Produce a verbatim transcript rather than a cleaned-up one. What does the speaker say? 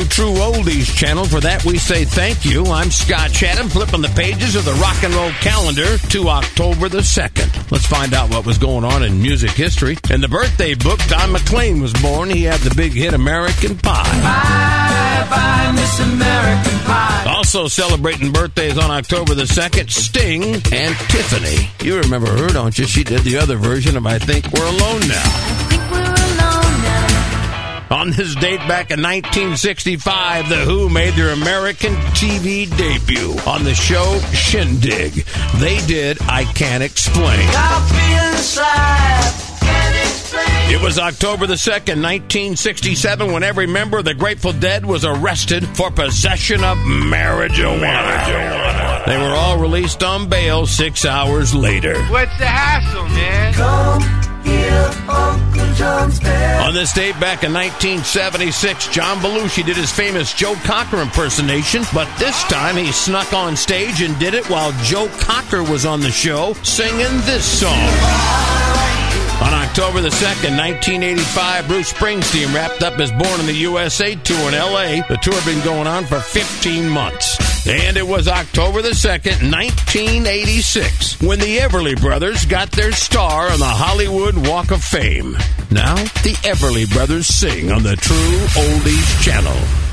True Oldies channel. For that, we say thank you. I'm Scott Chatham, flipping the pages of the rock and roll calendar to October the second. Let's find out what was going on in music history. In the birthday book, Don McLean was born. He had the big hit American Pie. Bye, bye, Miss American Pie. Also celebrating birthdays on October the second, Sting and Tiffany. You remember her, don't you? She did the other version of I Think We're Alone Now. I think we're alone now. On this date back in nineteen sixty-five, The Who made their American T V debut on the show Shindig. They did I Can't Explain. I'm feeling slapped. Can't explain. It was October the second, nineteen sixty-seven, when every member of the Grateful Dead was arrested for possession of marijuana. They were all released on bail six hours later. What's the hassle, man? Come here, Uncle John's bell. On this date back in nineteen seventy-six, John Belushi did his famous Joe Cocker impersonation, but this time he snuck on stage and did it while Joe Cocker was on the show singing this song. On October the second, nineteen eighty-five, Bruce Springsteen wrapped up his Born in the U S A tour in L A. The tour had been going on for fifteen months. And it was October the second, nineteen eighty-six, when the Everly Brothers got their star on the Hollywood Walk of Fame. Now, the Everly Brothers sing on the True Oldies channel.